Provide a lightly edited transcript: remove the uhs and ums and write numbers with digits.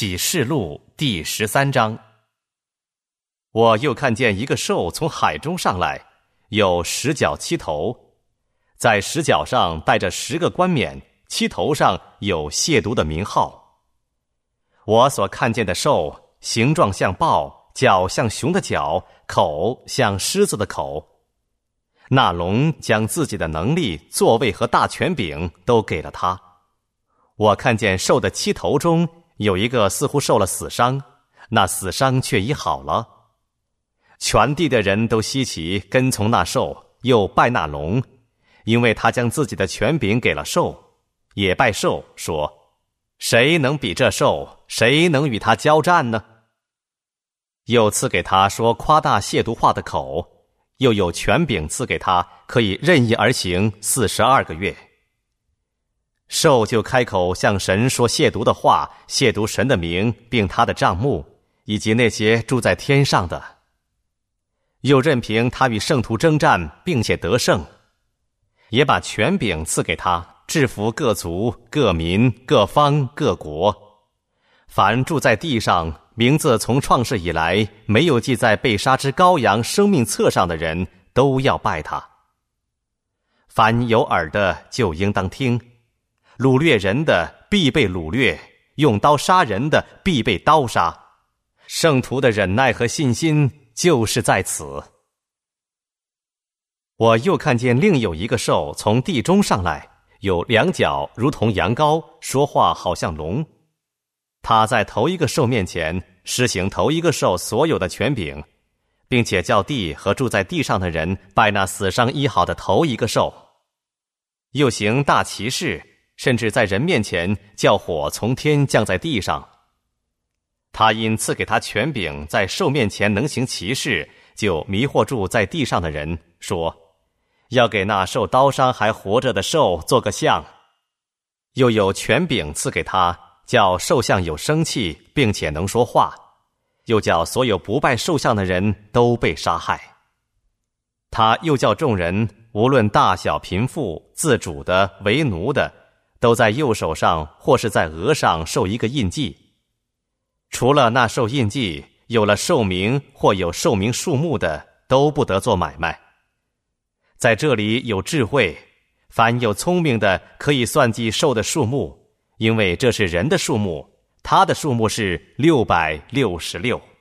启示录第13章。我又看见一个兽从海中上来，有10角7头，在10角上带着10个冠冕，7头上有亵渎的名号。我所看见的兽，形状像豹，脚像熊的脚，口像狮子的口。那龙将自己的能力、座位和大权柄都给了他。我看见兽的7头中有一个似乎受了死伤，那死伤却已好了。全地的人都稀奇，跟从那兽，又拜那龙，因为他将自己的权柄给了兽，也拜兽，说：谁能比这兽？谁能与他交战呢？又赐给他说夸大亵渎话的口，又有权柄赐给他，可以任意而行42个月。兽就开口向神说亵渎的话，亵渎神的名，并他的帐幕，以及那些住在天上的。又任凭他与圣徒征战，并且得胜，也把权柄赐给他，制服各族、各民、各方、各国。凡住在地上，名字从创世以来没有记在被杀之羔羊生命册上的人，都要拜他。凡有耳的就应当听，掳掠人的必被掳掠，用刀杀人的必被刀杀。圣徒的忍耐和信心就是在此。我又看见另有一个兽从地中上来，有2角如同羊羔，说话好像龙。他在头一个兽面前施行头一个兽所有的权柄，并且叫地和住在地上的人拜那死伤医好的头一个兽。又行大奇事，甚至在人面前叫火从天降在地上。他因赐给他权柄，在兽面前能行奇事，就迷惑住在地上的人，说要给那受刀伤还活着的兽做个像。又有权柄赐给他，叫兽像有生气，并且能说话，又叫所有不拜兽像的人都被杀害。他又叫众人，无论大小贫富，自主的为奴的，都在右手上或是在额上受一个印记。除了那受印记，有了兽名或有兽名数目的，都不得做买卖。在这里有智慧，凡有聪明的可以算计兽的数目，因为这是人的数目，他的数目是666。